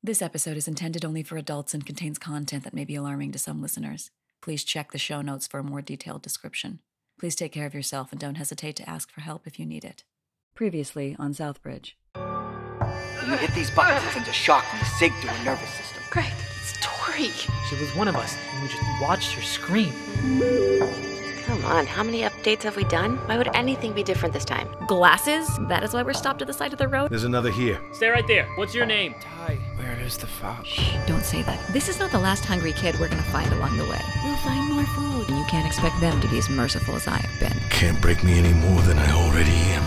This episode is intended only for adults and contains content that may be alarming to some listeners. Please check the show notes for a more detailed description. Please take care of yourself and don't hesitate to ask for help if you need it. Previously on Southbridge. You hit these buttons, it sends a shock from the sig through her nervous system. Greg, it's Tori. She was one of us, and we just watched her scream. Come on, how many updates have we done? Why would anything be different this time? Glasses? That is why we're stopped at the side of the road? There's another here. Stay right there. What's your name? Ty, where is the fob? Shh, don't say that. This is not the last hungry kid we're gonna find along the way. We'll find more food. And you can't expect them to be as merciful as I have been. Can't break me any more than I already am.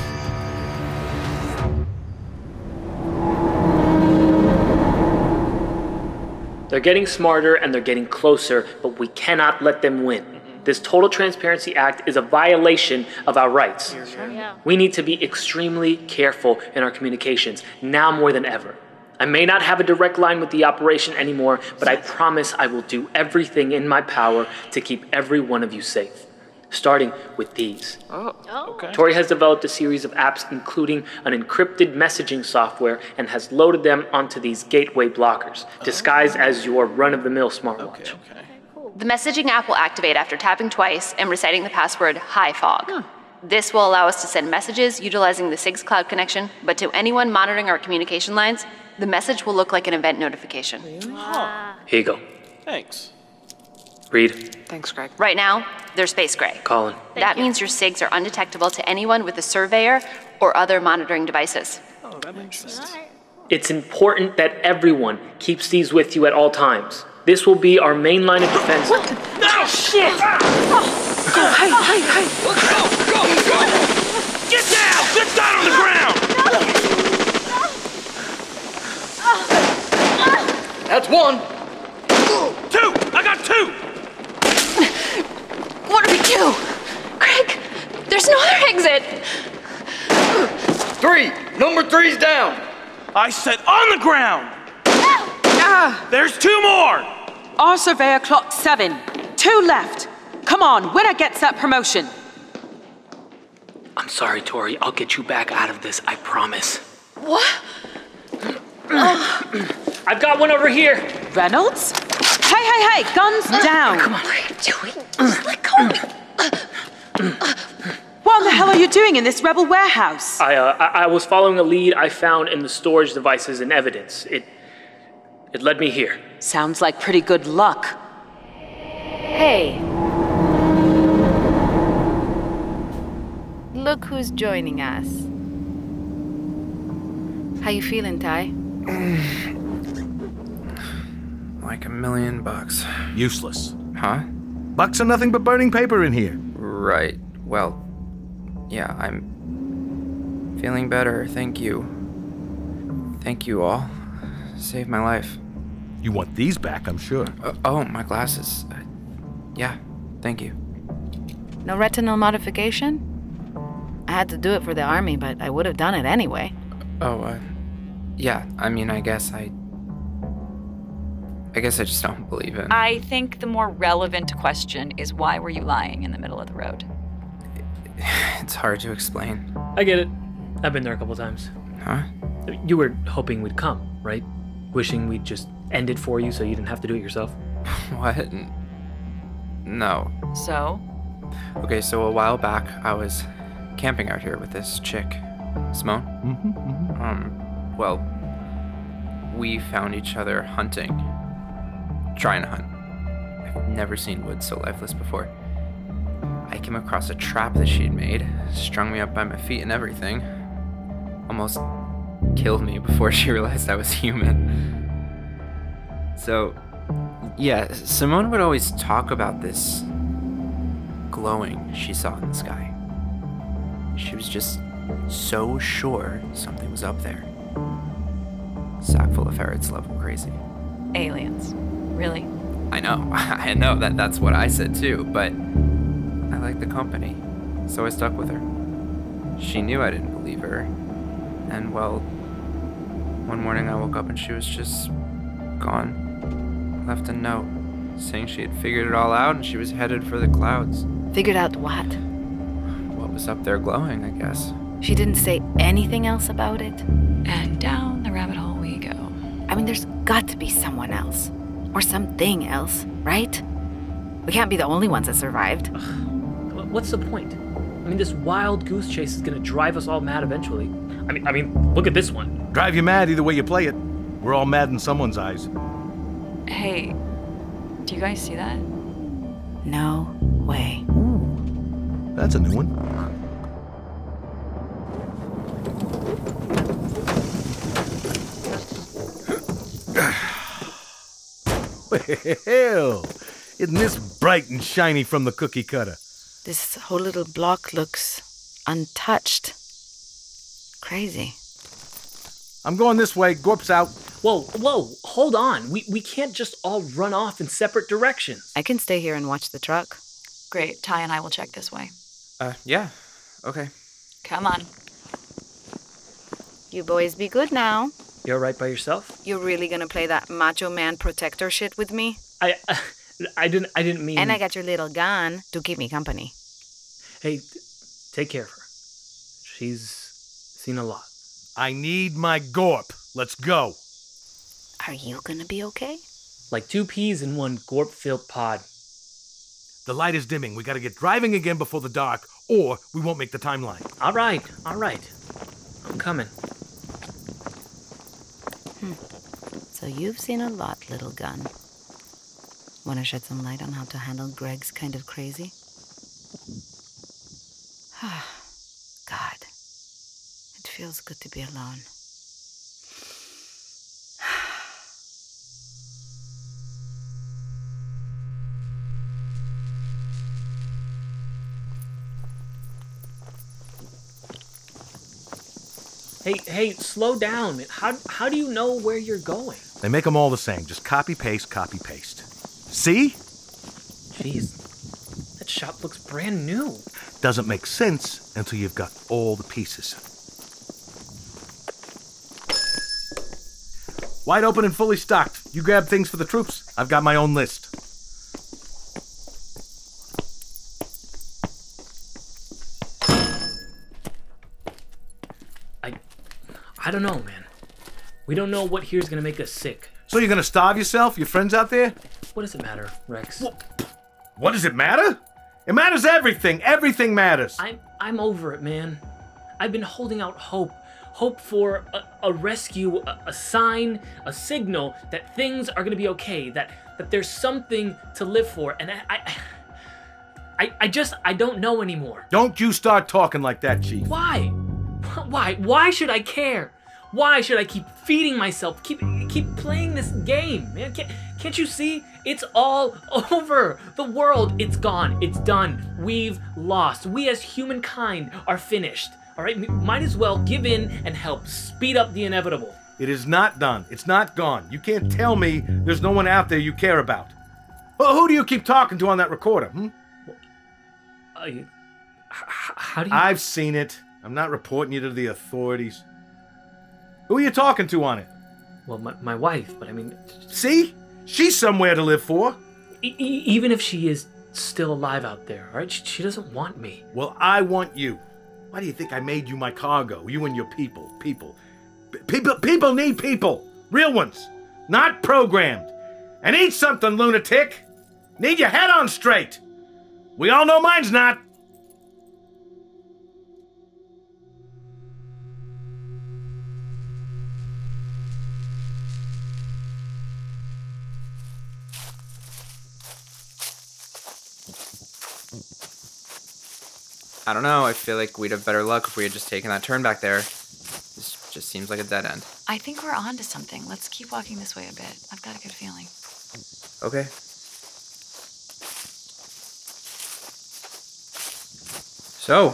They're getting smarter and they're getting closer, but we cannot let them win. This Total Transparency Act is a violation of our rights. We need to be extremely careful in our communications, now more than ever. I may not have a direct line with the operation anymore, but I promise I will do everything in my power to keep every one of you safe. Starting with these. Okay. Tori has developed a series of apps including an encrypted messaging software and has loaded them onto these gateway blockers, disguised as your run-of-the-mill smartwatch. Okay. The messaging app will activate after tapping twice and reciting the password HiFog. This will allow us to send messages utilizing the SIG's cloud connection, but to anyone monitoring our communication lines, the message will look like an event notification. Here you go. Thanks. Read. Thanks, Greg. Right now, they're space gray. Colin. That means your SIGs are undetectable to anyone with a surveyor or other monitoring devices. Oh, that makes sense. It's important that everyone keeps these with you at all times. This will be our main line of defense. What the? No, shit! Go, hey! Go! Get down! Get down on the ground! That's one. Two! I got two! What do we do? Greg, there's no other exit. Three. Number three's down. I said on the ground! There's two more! Our surveyor clocked 7. 2 left. Come on, winner gets that promotion. I'm sorry, Tori. I'll get you back out of this, I promise. What? I've got one over here. Reynolds? Hey, guns down. Come on. What are you doing? Just let go of me. What the hell are you doing in this rebel warehouse? I was following a lead I found in the storage devices and evidence. It led me here. Sounds like pretty good luck. Hey. Look who's joining us. How you feeling, Ty? Like $1 million. Useless. Huh? Bucks are nothing but burning paper in here. Right. Well, yeah, I'm feeling better, thank you. Thank you all. Saved my life. You want these back, I'm sure. Oh, my glasses. Yeah, thank you. No retinal modification? I had to do it for the army, but I would have done it anyway. Yeah, I mean, I guess I just don't believe it. I think the more relevant question is why were you lying in the middle of the road? It's hard to explain. I get it. I've been there a couple times. Huh? You were hoping we'd come, right? Wishing we'd just end it for you so you didn't have to do it yourself. What? No. So? Okay, so a while back, I was camping out here with this chick, Simone. Well, we found each other hunting. Trying to hunt. I've never seen wood so lifeless before. I came across a trap that she'd made, strung me up by my feet and everything. Almost killed me before she realized I was human. So, yeah, Simone would always talk about this glowing she saw in the sky. She was just so sure something was up there. Sack full of ferrets love them crazy. Aliens. Really? I know, that's what I said too, but I liked the company, so I stuck with her. She knew I didn't believe her, and well, one morning I woke up and she was just gone. Left a note saying she had figured it all out and she was headed for the clouds. Figured out what? What was up there glowing, I guess. She didn't say anything else about it? And down the rabbit hole we go. I I mean, there's got to be someone else. Or something else, right? We can't be the only ones that survived. What's the point? I mean, this wild goose chase is gonna drive us all mad eventually. I mean, look at this one. Drive you mad either way you play it. We're all mad in someone's eyes. Hey, do you guys see that? No way. Ooh, that's a new one. Well, isn't this bright and shiny from the cookie cutter? This whole little block looks untouched. Crazy. I'm going this way. Gorp's out. Whoa, hold on. We can't just all run off in separate directions. I can stay here and watch the truck. Great, Ty and I will check this way. Yeah. Okay. Come on. You boys be good now. You're right by yourself? You're really gonna play that macho man protector shit with me? I didn't mean... And I got your little gun to keep me company. Hey, take care of her. She's seen a lot. I need my Gorp. Let's go. Are you gonna be okay? Like 2 peas in one Gorp-filled pod. The light is dimming. We gotta get driving again before the dark, or we won't make the timeline. All right. I'm coming. So you've seen a lot, little gun. Want to shed some light on how to handle Greg's kind of crazy? God. It feels good to be alone. Hey, slow down, man. How do you know where you're going? They make them all the same. Just copy, paste, copy, paste. See? Jeez, that shop looks brand new. Doesn't make sense until you've got all the pieces. Wide open and fully stocked. You grab things for the troops. I've got my own list. I don't know, man. We don't know what here's gonna make us sick. So you're gonna starve yourself? Your friends out there? What does it matter, Rex? What does it matter? It matters everything. Everything matters. I'm over it, man. I've been holding out hope. Hope for a rescue, a sign, a signal that things are gonna be okay, that there's something to live for, and I don't know anymore. Don't you start talking like that, Chief. Why? Why should I care? Why should I keep feeding myself? Keep playing this game, man? Can't you see? It's all over. The world, it's gone. It's done. We've lost. We as humankind are finished. All right? We might as well give in and help speed up the inevitable. It is not done. It's not gone. You can't tell me there's no one out there you care about. Well, who do you keep talking to on that recorder, How do you... I've seen it. I'm not reporting you to the authorities. Who are you talking to on it? Well, my wife, but I mean... See? She's somewhere to live for. Even if she is still alive out there, all right? She doesn't want me. Well, I want you. Why do you think I made you my cargo? You and your people. People need people. Real ones. Not programmed. And eat something, lunatic. Need your head on straight. We all know mine's not. I don't know. I feel like we'd have better luck if we had just taken that turn back there. This just seems like a dead end. I think we're on to something. Let's keep walking this way a bit. I've got a good feeling. Okay. So,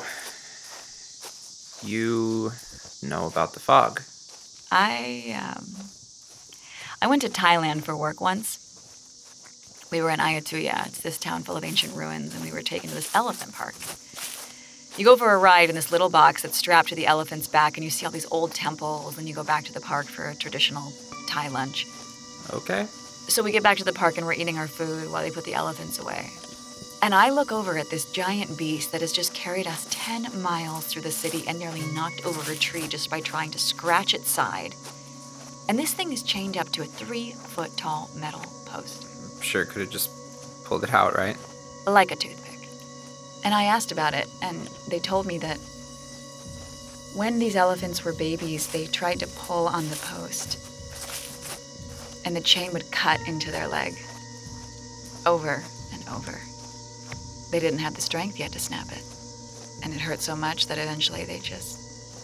you know about the fog? I went to Thailand for work once. We were in Ayutthaya. It's this town full of ancient ruins, and we were taken to this elephant park. You go for a ride in this little box that's strapped to the elephant's back, and you see all these old temples, and you go back to the park for a traditional Thai lunch. Okay. So we get back to the park, and we're eating our food while they put the elephants away. And I look over at this giant beast that has just carried us 10 miles through the city and nearly knocked over a tree just by trying to scratch its side. And this thing is chained up to a 3-foot-tall metal post. Sure could have just pulled it out, right? Like a toothpick. And I asked about it, and they told me that when these elephants were babies, they tried to pull on the post, and the chain would cut into their leg. Over and over. They didn't have the strength yet to snap it. And it hurt so much that eventually they just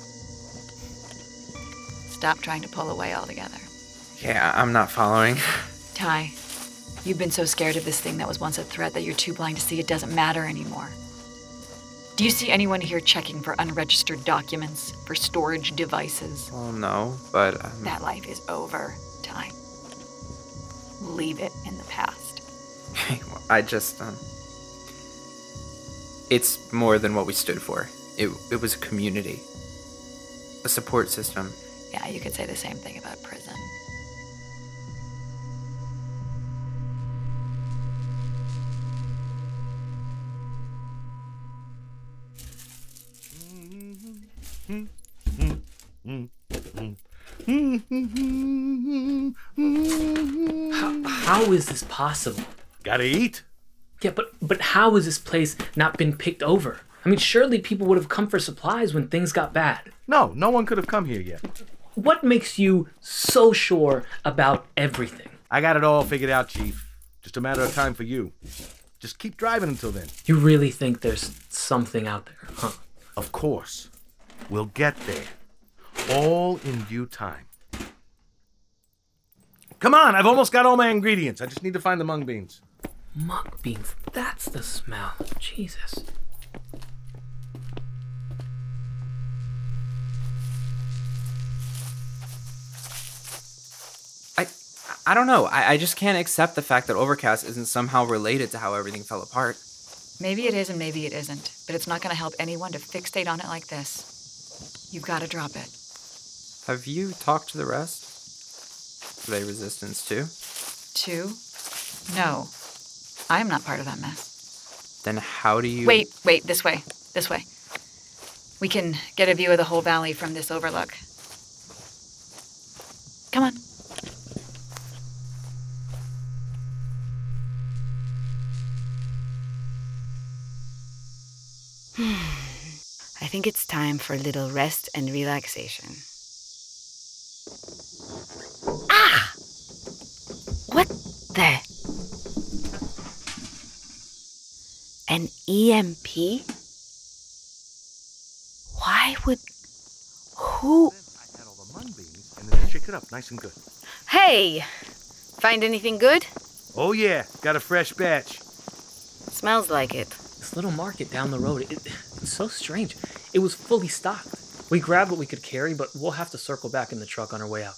stopped trying to pull away altogether. Yeah, I'm not following. Ty, you've been so scared of this thing that was once a threat that you're too blind to see it doesn't matter anymore. Do you see anyone here checking for unregistered documents, for storage devices? Well, no, but... That life is over, Ty. Leave it in the past. I just, It's more than what we stood for. It was a community. A support system. Yeah, you could say the same thing about prison. How is this possible? Gotta eat. Yeah, but how has this place not been picked over? I mean, surely people would have come for supplies when things got bad. No one could have come here yet. What makes you so sure about everything? I got it all figured out, Chief. Just a matter of time for you. Just keep driving until then. You really think there's something out there, huh? Of course. We'll get there. All in due time. Come on, I've almost got all my ingredients. I just need to find the mung beans. Mung beans, that's the smell. Jesus. I don't know. I just can't accept the fact that Overcast isn't somehow related to how everything fell apart. Maybe it is and maybe it isn't, but it's not going to help anyone to fixate on it like this. You've got to drop it. Have you talked to the rest? Are they resistance too? Two? No. I am not part of that mess. Then how do you... Wait, this way. This way. We can get a view of the whole valley from this overlook. Come on. I think it's time for a little rest and relaxation. Ah! What the? An EMP? Why would... Who... I had all the mung beans and then shake it up nice and good. Hey! Find anything good? Oh yeah, got a fresh batch. Smells like it. This little market down the road, it's so strange. It was fully stocked. We grabbed what we could carry, but we'll have to circle back in the truck on our way out.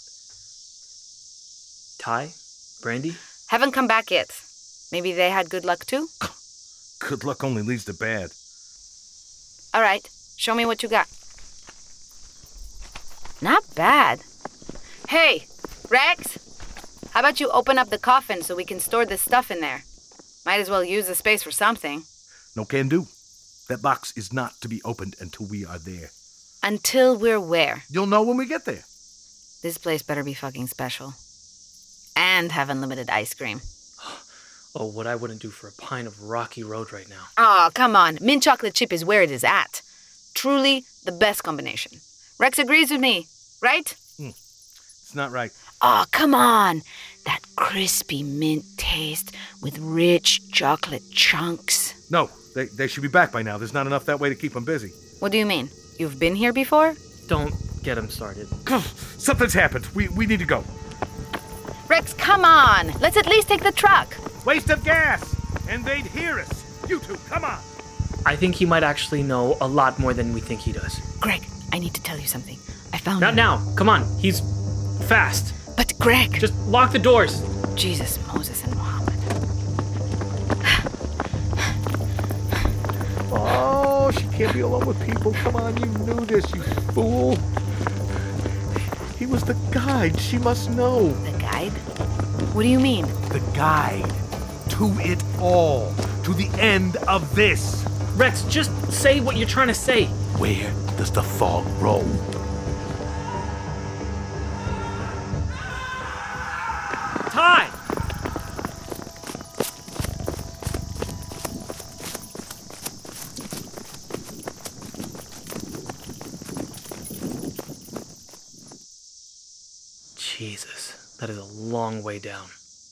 Ty? Brandy? Haven't come back yet. Maybe they had good luck too? Good luck only leads to bad. All right, show me what you got. Not bad. Hey, Rex, how about you open up the coffin so we can store this stuff in there? Might as well use the space for something. No can do. That box is not to be opened until we are there. Until we're where? You'll know when we get there. This place better be fucking special. And have unlimited ice cream. Oh, what I wouldn't do for a pint of Rocky Road right now. Aw, come on. Mint chocolate chip is where it is at. Truly the best combination. Rex agrees with me, right? It's not right. Aw, come on. That crispy mint taste with rich chocolate chunks. No, they should be back by now. There's not enough that way to keep them busy. What do you mean? You've been here before? Don't get him started. Something's happened. We need to go. Rex, come on. Let's at least take the truck. Waste of gas! And they'd hear us. You two, come on. I think he might actually know a lot more than we think he does. Greg, I need to tell you something. I found... Not now. Come on. He's fast. But Greg... Just lock the doors. Jesus, Moses, and Muhammad. Oh, she can't be alone with people. Come on, you knew this, you fool. He was the guide. She must know. The guide? What do you mean? The guide. To it all. To the end of this. Rex, just say what you're trying to say. Where does the fog roll? time! Jesus, that is a long way down.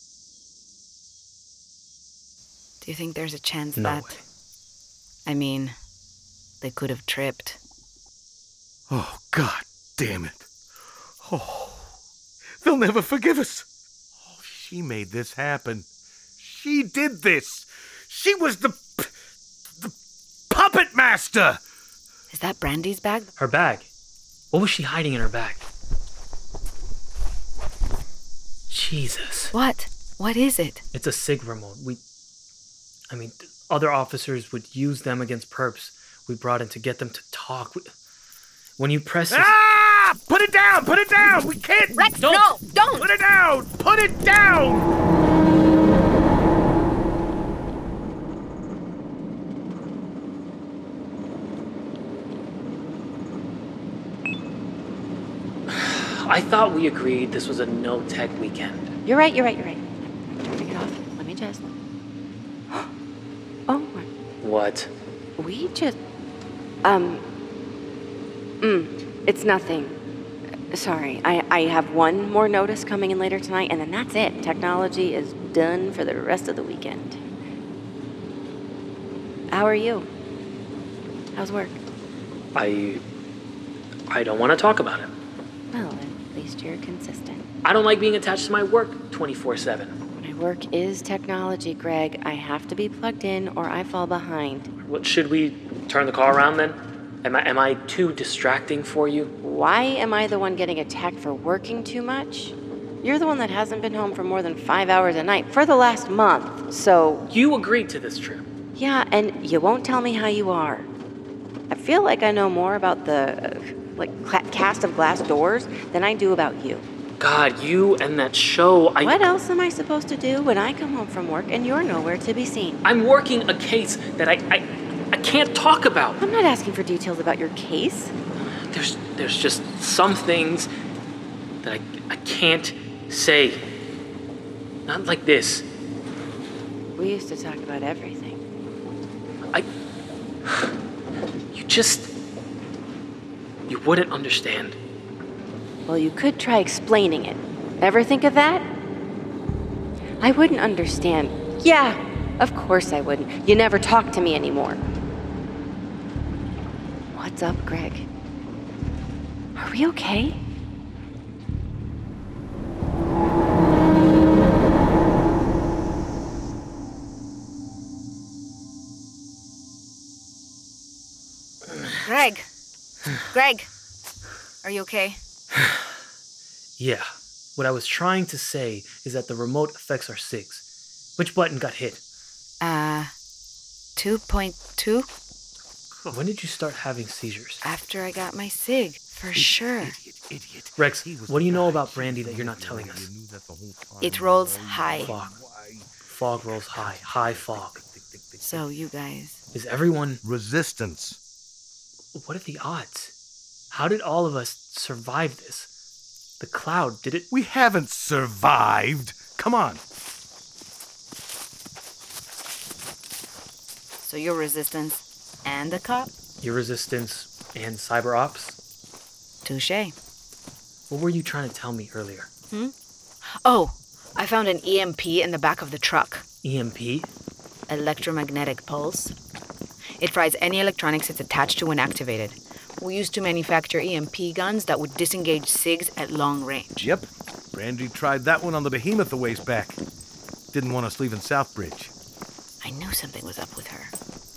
Do you think there's a chance No that... way. I mean, they could have tripped. Oh, God damn it. Oh, they'll never forgive us. Oh, she made this happen. She did this. She was the puppet master. Is that Brandy's bag? Her bag? What was she hiding in her bag? Jesus. What? What is it? It's a SIG remote. Other officers would use them against perps we brought in to get them to talk. When you press it... Ah! Put it down! Put it down! We can't... Rex, no! Don't! Put it down! Put it down! I thought we agreed this was a no-tech weekend. You're right. Turning it off. Let me just... Oh, What? we just... It's nothing. Sorry, I have one more notice coming in later tonight, and then that's it. Technology is done for the rest of the weekend. How are you? How's work? I don't want to talk about it. Well, at least you're consistent. I don't like being attached to my work 24/7. My work is technology, Greg. I have to be plugged in or I fall behind. What, should we turn the car around then? Am I too distracting for you? Why am I the one getting attacked for working too much? You're the one that hasn't been home for more than 5 hours a night for the last month, so... You agreed to this trip. Yeah, and you won't tell me how you are. I feel like I know more about the, cast of glass doors than I do about you. God, you and that show, What else am I supposed to do when I come home from work and you're nowhere to be seen? I'm working a case that I can't talk about. I'm not asking for details about your case. There's just some things that I can't say. Not like this. We used to talk about everything. You wouldn't understand. Well, you could try explaining it. Ever think of that? I wouldn't understand. Yeah, of course I wouldn't. You never talk to me anymore. What's up, Greg? Are we okay? Greg, are you okay? Yeah. What I was trying to say is that the remote affects our SIGs. Which button got hit? 2.2? When did you start having seizures? After I got my SIG, for sure. Idiot. Rex, what do you know about Brandy that you're not telling us? It rolls high. Fog rolls high. High fog. So, you guys... Is everyone... Resistance. What are the odds? How did all of us survive this? The cloud, did it... We haven't survived. Come on. So you're Resistance and a cop? Your Resistance and Cyber Ops? Touché. What were you trying to tell me earlier? Oh, I found an EMP in the back of the truck. EMP? Electromagnetic pulse. It fries any electronics it's attached to when activated. We used to manufacture EMP guns that would disengage SIGs at long range. Yep. Brandy tried that one on the Behemoth a ways back. Didn't want us leaving Southbridge. I knew something was up with her.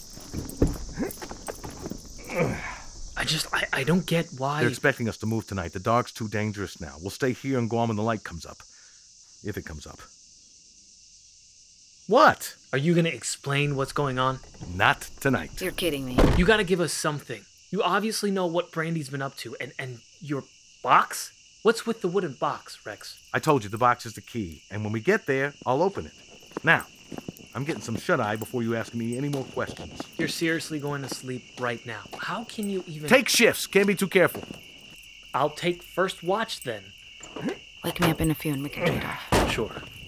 I don't get why... They're expecting us to move tonight. The dark's too dangerous now. We'll stay here in Guam when the light comes up. If it comes up. What? Are you going to explain what's going on? Not tonight. You're kidding me. You got to give us something. You obviously know what Brandy's been up to. And your box? What's with the wooden box, Rex? I told you the box is the key. And when we get there, I'll open it. Now, I'm getting some shut-eye before you ask me any more questions. You're seriously going to sleep right now. How can you even... Take shifts. Can't be too careful. I'll take first watch then. Wake me up in a few and we can trade off. Sure.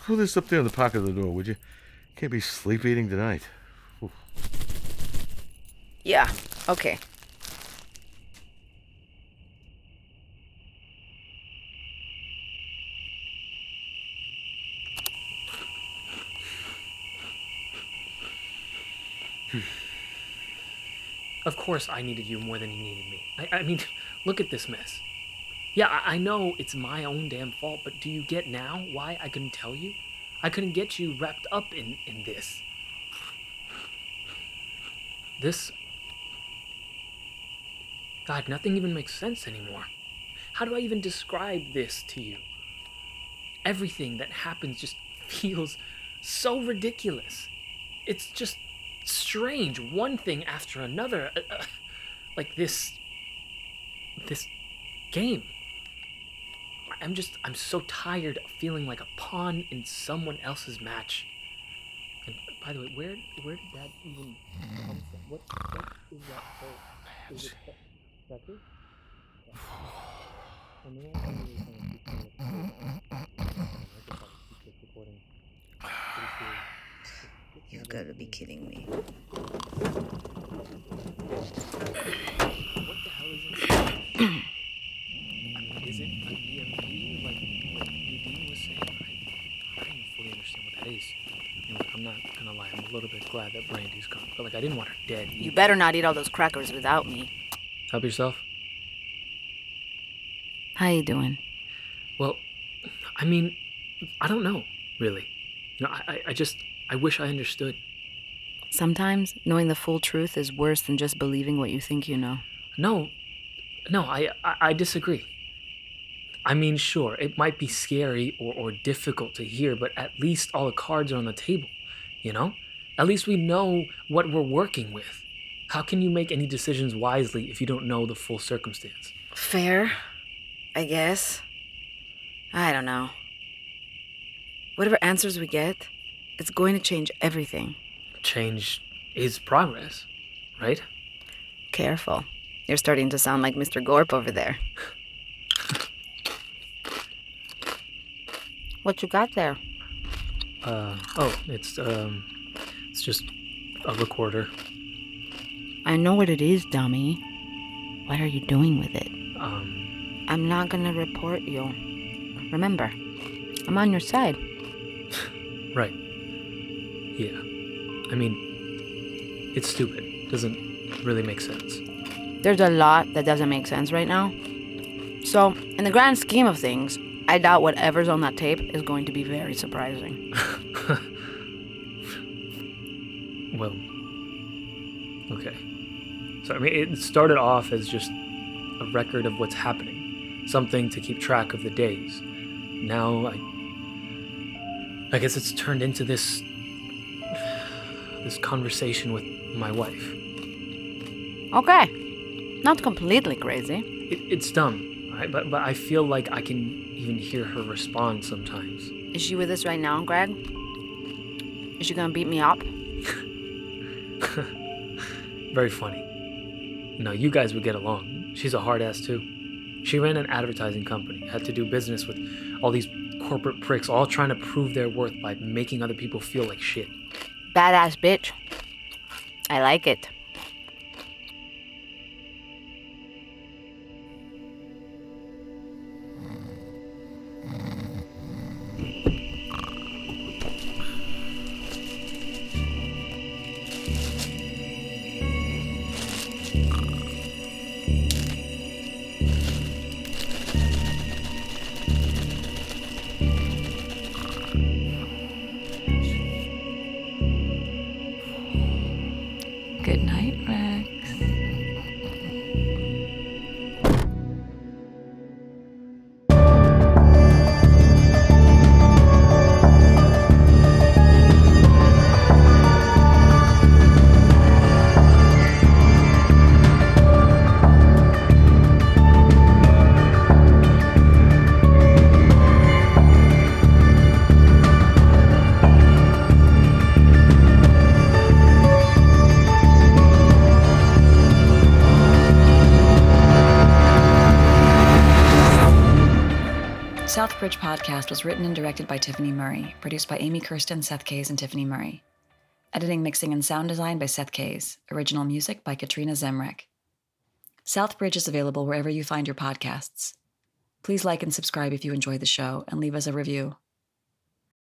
throw this up there in the pocket of the door, would you? Can't be sleep eating tonight. Oof. Yeah, okay. Of course I needed you more than you needed me. I mean, look at this mess. Yeah, I know it's my own damn fault, but do you get now why I couldn't tell you? I couldn't get you wrapped up in this. This... God, nothing even makes sense anymore. How do I even describe this to you? Everything that happens just feels so ridiculous. It's just strange, one thing after another. Like this game. I'm so tired of feeling like a pawn in someone else's match. And by the way, where did that even come from? What is that whole... Is it Becky? You've got to be kidding me. What the hell is it? Is it an EMP like Nadine was saying? I don't fully understand what that is. You know, I'm not gonna lie, I'm a little bit glad that Brandy's gone. But like, I didn't want her dead. You better not eat all those crackers without me. Help yourself. How you doing? Well, I mean, I don't know, really. You know, I wish I understood. Sometimes knowing the full truth is worse than just believing what you think you know. No, I disagree. I mean, sure, it might be scary or difficult to hear, but at least all the cards are on the table, you know? At least we know what we're working with. How can you make any decisions wisely if you don't know the full circumstance? Fair, I guess. I don't know. Whatever answers we get, it's going to change everything. Change is progress, right? Careful. You're starting to sound like Mr. Gorp over there. What you got there? It's just a recorder. I know what it is, dummy. What are you doing with it? I'm not gonna report you. Remember, I'm on your side. Right. Yeah. I mean, it's stupid. Doesn't really make sense. There's a lot that doesn't make sense right now. So, in the grand scheme of things, I doubt whatever's on that tape is going to be very surprising. Well, okay. So, I mean, it started off as just a record of what's happening. Something to keep track of the days. Now, I guess it's turned into this conversation with my wife. Okay. Not completely crazy. It's dumb, right? But I feel like I can even hear her respond sometimes. Is she with us right now, Greg? Is she gonna beat me up? Very funny. No, you guys would get along. She's a hard ass too. She ran an advertising company, had to do business with all these corporate pricks, all trying to prove their worth by making other people feel like shit. Badass bitch. I like it. Good night, Rex. Southbridge Podcast was written and directed by Tiffany Murray, produced by Amy Kirsten, Seth Kays, and Tiffany Murray. Editing, mixing, and sound design by Seth Kays. Original music by Katrina Zemrek. Southbridge is available wherever you find your podcasts. Please like and subscribe if you enjoy the show, and leave us a review.